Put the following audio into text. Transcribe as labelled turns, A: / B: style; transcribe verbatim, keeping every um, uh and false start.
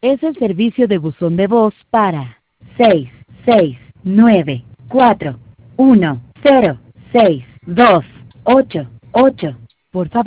A: Es el servicio de buzón de voz para seis seis nueve cuatro uno cero seis dos ocho ocho. Por favor.